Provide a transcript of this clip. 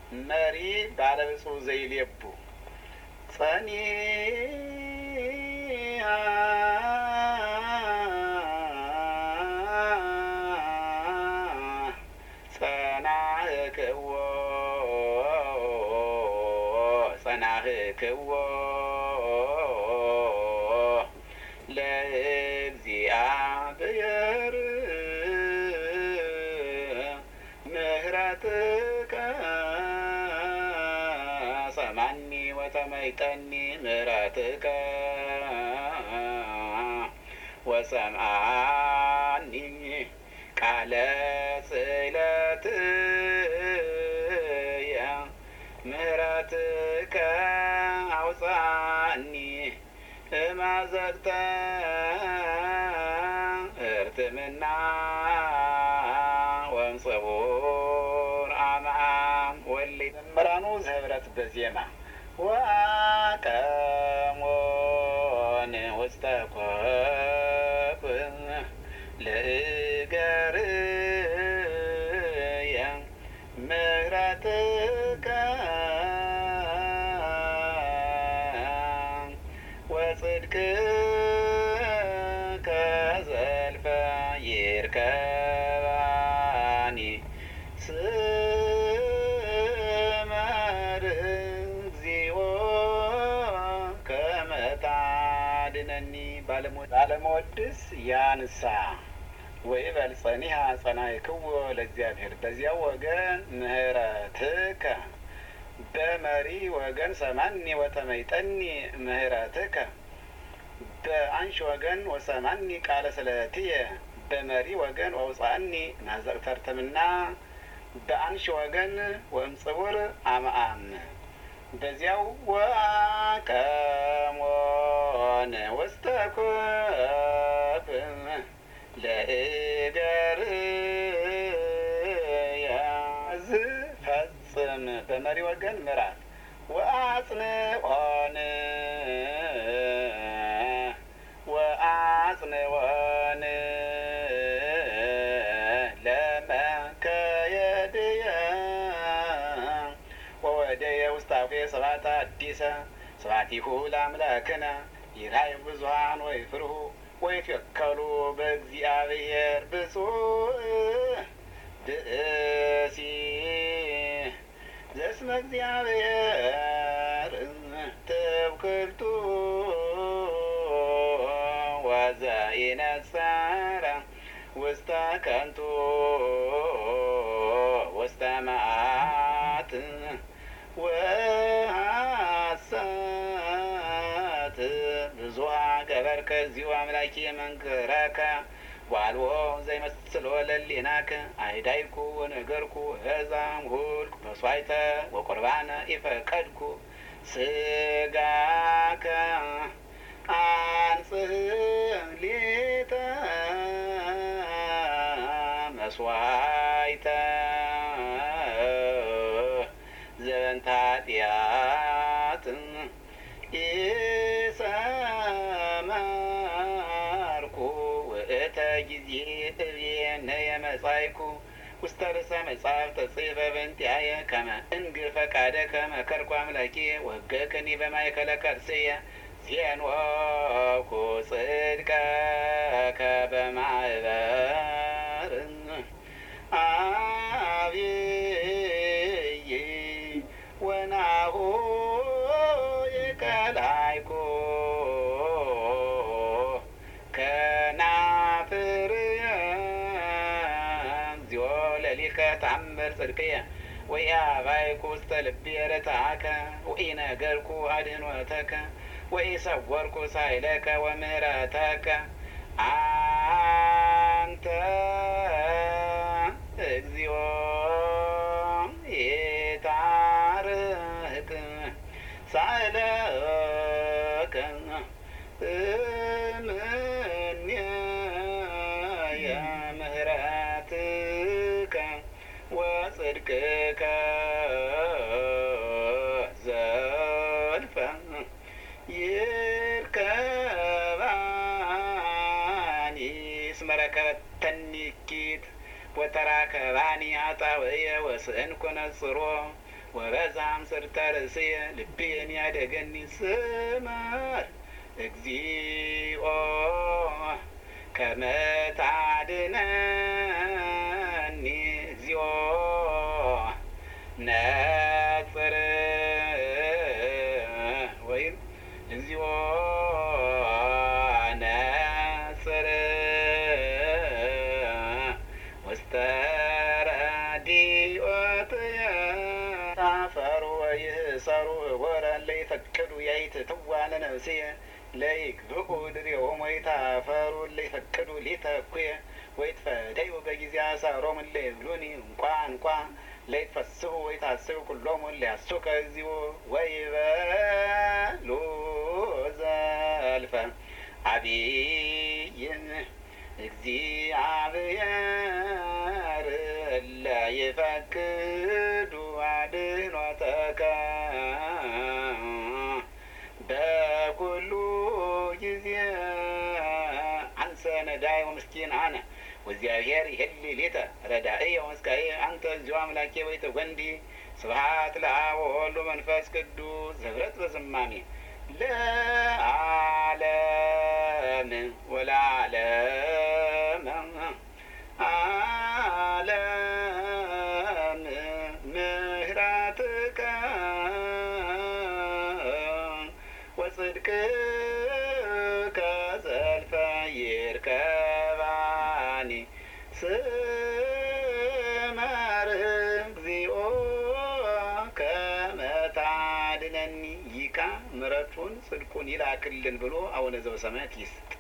መሪ ባለብፁዕ ዘይሌቡ ጸኒ ጸናህክዎ ለእግዚአብሔር ምህረትከ ሰማኒ ወተመይጠኒ ምህረትከ ወሰምዓኒ ቃለ ስእለትየ ምህረትከ አውፃኒ እማዘግተ እርትምና ወምጽቡር አምዓም ወሊ መምህራኑ ዘህብረት በዜማ ወአቀሞን ውስተ ኮፍ ለእገርየ ምህረትከ ወጽድቅከ ዘልፈ ይርከባኒ ስመር እግዚኦ ከመ ታድነኒ ባለመወድስ ያንሳ ወይበል ጸኒሐ ጸናሕክዎ ለእግዚአብሔር በዚያው ወገን ምህረትከ በመሪ ወገን ሰማኒ ወተመይጠኒ ምህረትከ በአንሺ ወገን ወሰማኒ ቃለ ስእለትየ በመሪ ወገን ወውፃኒ ማዘቅተ እርትምና በአንሺ ወገን ወእምጽቡር አምዓም በዚያው ወአቀሞን ውስተ ኮፍ ለእገርየ ዝፈጽም በመሪ ወገን ምራት ወአጽንዖን ለመከየድየ ወወደየ ውስተ አፉየ ስብሐተ አዲሰ ስብሐቲሁ ለአምላክነ ይርአዩ ብዙኃን ወይፍርሁ ወይትወከሉ በእግዚአብሔር ብፁዕ ብእሲ ዘእስመ እግዚአብሔር ትብክልቱ ወዘኢነጸረ ውስተ ከንቱ ውስተ መዓት ወሐሰት ብዙኃ ገበርከ እግዚኦ አምላኪየ መንክረከ ዋልዎ ዘይመስሎ ለሊናከ አይዳይኩ ወነገርኩ ህዛም ሁልኩ መስዋዕተ ወቁርባነ ኢፈቀድኩ ስጋከ አንጽህ ሊተ መስዋዕተ ዘበንተ ኃጢአት ኢሰመርኩ ውእተ ጊዜ እብየነየ መጻእኩ ውስተ ርእሰ መጽሐፍ ተጽሕፈ በእንቲአየ ከመ እንግር ፈቃደከ መከርኩ አምላኪየ ወገከኒ በማእከለ ከርሥየ ዜንወኩ ጽድቀከ በማኅበር አብይ ወናሁ የቀላይኩ ከናፍርየ እግዚኦ ለሊከ ተአምር ጽድቅየ ወኢአባይኩ ውስተ ልብየ ርትዓከ ወኢነገርኩ አድኅኖተከ ወኢሰወርኩ ሳይለከ ወምህረተከ አንተ እግዚኦ ኢታርህቅ ሳይለከ እምኔየ ምህረትከ ወጽድቅከ ዘልፈ ይርከባኒ እስመ ረከበተኒ ኪት ወተራከባኒ ኃጣውየ ወስእንኩ ነጽሮ ወበዛም ስርተ ርእስየ ልብየን ያደገኒ ስመር እግዚኦ ከመ ታድነኒ እግዚኦ ነጽር ወይም እግዚኦ ነጽር ውስተ ረድኤትየ ታፈሩ ወይእሰሩ እወረ ለይፈቅዱ ያይትትዋ ለነፍስየ ለይግብኡ ድሬሆሙ ወይታፈሩ ለይፈቅዱ ሊተኩየ ወይትፈደዩ በጊዜ አሳሮሙ ለይብሉኒ እንቋ እንቋ ለይትፈስሑ ወይታስሑ ኩሎሙ ለያሱከ እግዚኦ ወይበሉ ዘልፈ አቢይ እግዚአብሔር እለ ይፈቅዱ አድኅኖተከ በኩሉ ጊዜ አንሰ ነዳይ ወምስኪን አነ ወእግዚአብሔር ይሄሊ ሊተ ረዳእየ ወመስካየ አንተ እግዚኦ አምላኬ ወይትጐንዲ ስብሐት ለአብ ወወልድ ወመንፈስ ቅዱስ ዘብረት በዝማሜ ለዓለም ወለዓለመ ዓለም ምህረትከ ወጽድቅከ ዘልፈ ይርከባኒ ስመር እግዚኦ ከመ ታድነኒ ይካ ምሕረቱን ጽድቁን ይላክልን ብሎ አቡነ ዘበሰማያት ይስጥ።